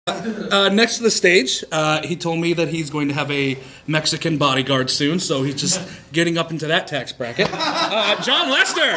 Next to the stage, he told me that he's going to have a Mexican bodyguard soon, so he's just getting up into that tax bracket. John Lester!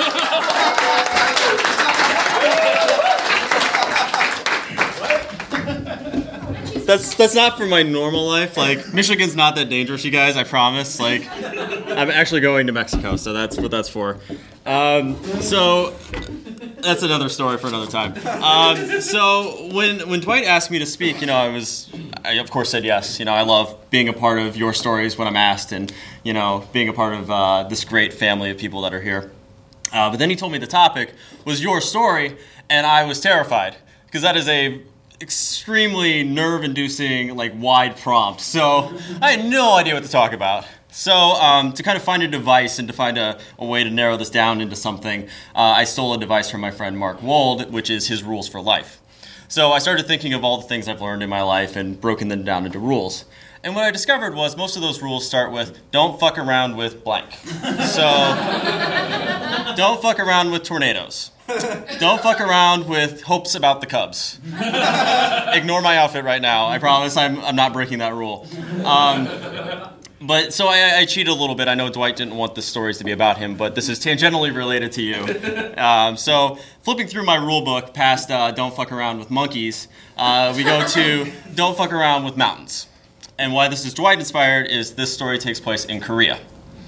That's not for my normal life. Like, Michigan's not that dangerous, you guys, I promise. Like, I'm actually going to Mexico, so that's what that's for. So that's another story for another time. So when Dwight asked me to speak, I of course said yes. I love being a part of your stories when I'm asked, and being a part of this great family of people that are here. But then he told me the topic was your story, and I was terrified because that is a extremely nerve-inducing, wide prompt. So I had no idea what to talk about. So to kind of find a device and to find a way to narrow this down into something, I stole a device from my friend Mark Wold, which is his rules for life. So I started thinking of all the things I've learned in my life and broken them down into rules. And what I discovered was most of those rules start with, don't fuck around with blank. So, don't fuck around with tornadoes. Don't fuck around with hopes about the Cubs. Ignore my outfit right now. I promise I'm not breaking that rule. But so I cheated a little bit. I know Dwight didn't want the stories to be about him, but this is tangentially related to you. So flipping through my rule book past don't fuck around with monkeys, we go to don't fuck around with mountains. And why this is Dwight inspired is this story takes place in Korea.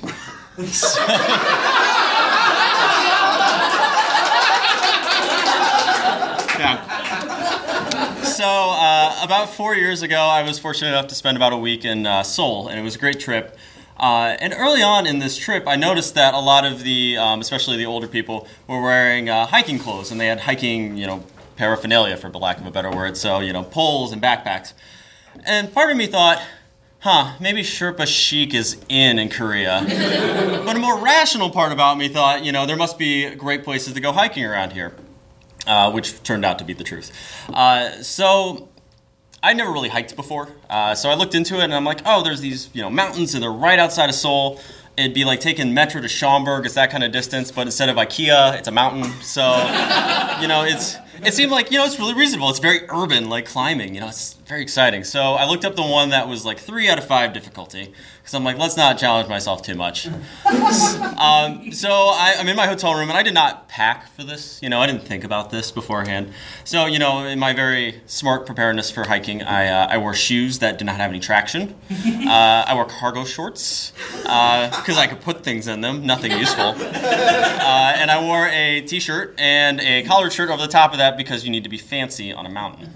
So about 4 years ago, I was fortunate enough to spend about a week in Seoul, and it was a great trip. And early on in this trip, I noticed that a lot of the, especially the older people, were wearing hiking clothes, and they had hiking, paraphernalia, for lack of a better word, so, poles and backpacks. And part of me thought, maybe Sherpa chic is in Korea. But a more rational part about me thought, there must be great places to go hiking around here. Which turned out to be the truth. So I'd never really hiked before. So I looked into it and I'm like, there's these mountains and they're right outside of Seoul. It'd be like taking metro to Schaumburg. It's that kind of distance, but instead of IKEA, it's a mountain. So, it seemed like, it's really reasonable. It's very urban, like climbing, it's very exciting. So I looked up the one that was like 3 out of 5 difficulty. Because I'm like, let's not challenge myself too much. So I'm in my hotel room, and I did not pack for this. I didn't think about this beforehand. So, in my very smart preparedness for hiking, I wore shoes that did not have any traction. I wore cargo shorts because I could put things in them, nothing useful. And I wore a t-shirt and a collared shirt over the top of that because you need to be fancy on a mountain.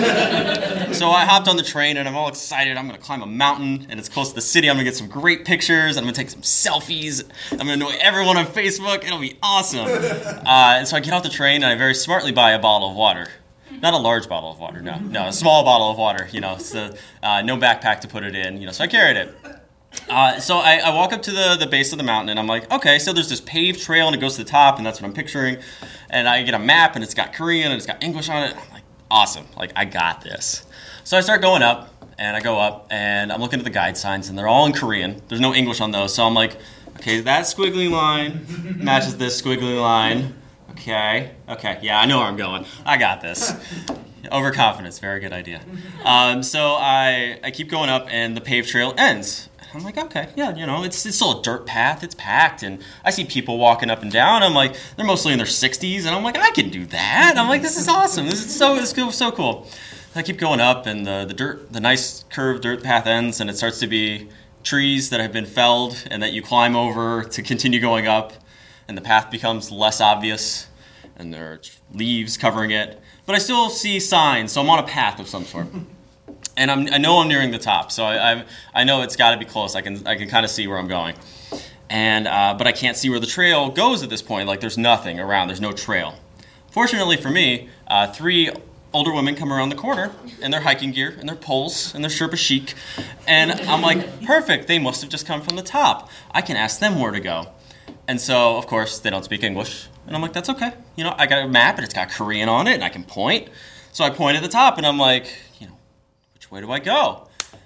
So I hopped on the train, and I'm all excited. I'm going to climb a mountain, and it's close to the city. I'm going to get some great pictures. I'm going to take some selfies. I'm going to annoy everyone on Facebook. It'll be awesome. And so I get off the train, and I very smartly buy a bottle of water. Not a large bottle of water, no, a small bottle of water. So no backpack to put it in. So I carried it. So I walk up to the base of the mountain, and I'm like, okay, so there's this paved trail, and it goes to the top, and that's what I'm picturing. And I get a map, and it's got Korean, and it's got English on it. I'm like, awesome. I got this. So I start going up, and I go up, and I'm looking at the guide signs, and they're all in Korean. There's no English on those, so I'm like, okay, that squiggly line matches this squiggly line. Okay, yeah, I know where I'm going. I got this. Overconfidence, very good idea. So I keep going up, and the paved trail ends. I'm like, okay, yeah, it's still a dirt path. It's packed, and I see people walking up and down. I'm like, they're mostly in their 60s, and I'm like, I can do that. I'm like, this is awesome. This is so cool. I keep going up, and the nice curved dirt path ends, and it starts to be trees that have been felled and that you climb over to continue going up, and the path becomes less obvious, and there are leaves covering it. But I still see signs, so I'm on a path of some sort. And I know I'm nearing the top, so I know it's got to be close. I can kind of see where I'm going, and but I can't see where the trail goes at this point. Like there's nothing around. There's no trail. Fortunately for me, 3 older women come around the corner in their hiking gear and their poles and their Sherpa chic, and I'm like, perfect. They must have just come from the top. I can ask them where to go. And so, of course, they don't speak English, and I'm like, that's okay. I got a map and it's got Korean on it, and I can point. So I point at the top, and I'm like, which way do I go?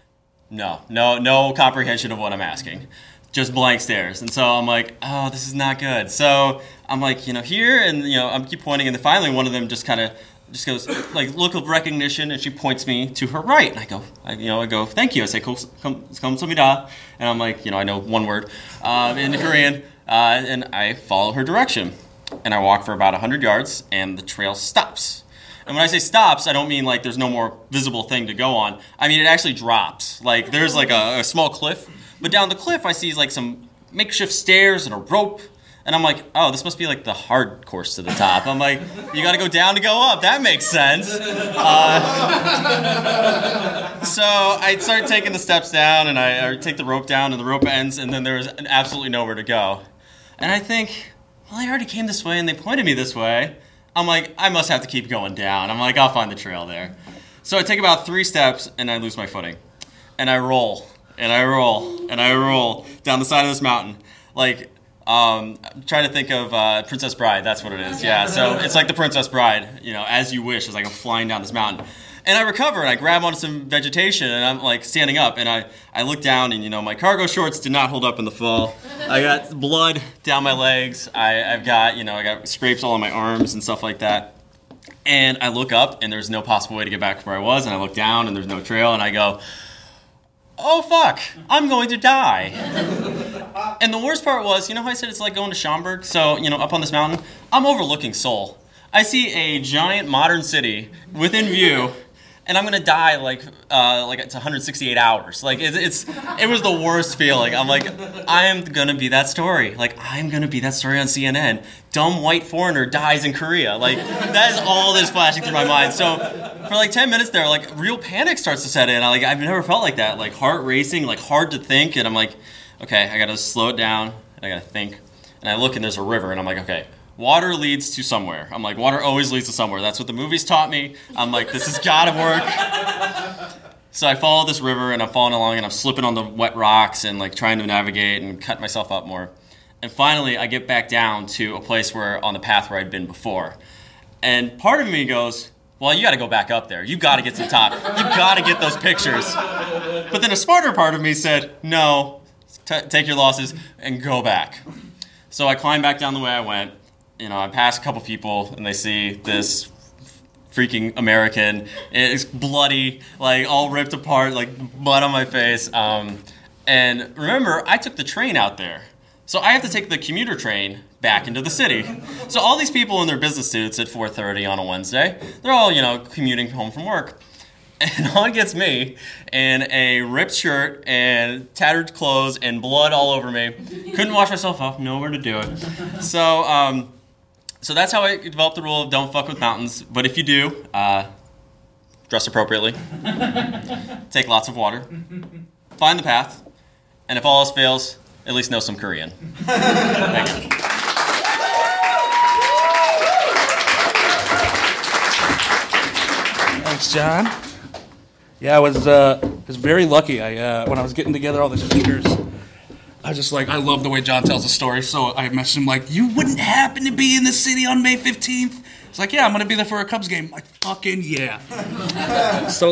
No comprehension of what I'm asking. Just blank stares. And so I'm like, oh, this is not good. So I'm like, here, and I keep pointing, and then finally one of them just kind of just goes, like, look of recognition, and she points me to her right. And I go, thank you. I say, kamsahamnida. And I'm like, I know one word in Korean. And I follow her direction. And I walk for about 100 yards, and the trail stops. And when I say stops, I don't mean like there's no more visible thing to go on. I mean, it actually drops. Like, there's like a small cliff. But down the cliff, I see like some makeshift stairs and a rope. And I'm like, oh, this must be like the hard course to the top. I'm like, you got to go down to go up. That makes sense. So I start taking the steps down, and I take the rope down, and the rope ends, and then there's absolutely nowhere to go. And I think, well, I already came this way, and they pointed me this way. I'm like, I must have to keep going down. I'm like, I'll find the trail there. So I take about 3 steps, and I lose my footing. And I roll, and I roll, and I roll down the side of this mountain. Like, I'm trying to think of Princess Bride. That's what it is. Yeah, so it's like the Princess Bride, as you wish. It's like I'm flying down this mountain. And I recover, and I grab onto some vegetation, and I'm like standing up, and I look down, and my cargo shorts did not hold up in the fall. I got blood down my legs. I've got, I got scrapes all on my arms and stuff like that. And I look up, and there's no possible way to get back to where I was, and I look down, and there's no trail, and I go, oh fuck, I'm going to die. And the worst part was, how I said it's like going to Schaumburg? So, up on this mountain, I'm overlooking Seoul. I see a giant modern city within view, and I'm gonna die like it's 168 hours. Like it was the worst feeling. I'm like, I am gonna be that story. Like I'm gonna be that story on CNN. Dumb white foreigner dies in Korea. Like that is all that's flashing through my mind. So for like 10 minutes there, like real panic starts to set in. I've never felt like that. Like heart racing, like hard to think, and I'm like, okay, I gotta slow it down. I gotta think, and I look and there's a river, and I'm like, okay. Water leads to somewhere. I'm like, water always leads to somewhere. That's what the movies taught me. I'm like, this has got to work. So I follow this river, and I'm following along, and I'm slipping on the wet rocks and like trying to navigate and cut myself up more. And finally, I get back down to a place on the path where I'd been before. And part of me goes, well, you got to go back up there. You got to get to the top. You got to get those pictures. But then a smarter part of me said, no, take your losses and go back. So I climbed back down the way I went. I pass a couple people, and they see this freaking American. It's bloody, like all ripped apart, like blood on my face. And remember, I took the train out there. So I have to take the commuter train back into the city. So all these people in their business suits at 4:30 on a Wednesday, they're all, commuting home from work. And on gets me in a ripped shirt and tattered clothes and blood all over me. Couldn't wash myself off, nowhere to do it. So that's how I developed the rule of don't fuck with mountains. But if you do, dress appropriately, take lots of water, find the path, and if all else fails, at least know some Korean. Thank you. Thanks, John. Yeah, I was very lucky. When I was getting together all the speakers, I was just like, I love the way John tells a story. So I messaged him like, you wouldn't happen to be in the city on May 15th? It's like, yeah, I'm going to be there for a Cubs game. Like, fucking yeah. So